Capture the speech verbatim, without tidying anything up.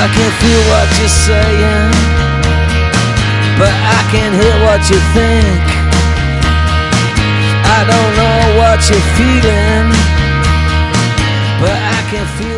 I can feel what you're saying, but I can't hear what you think. I don't know what you're feeling, but I can feel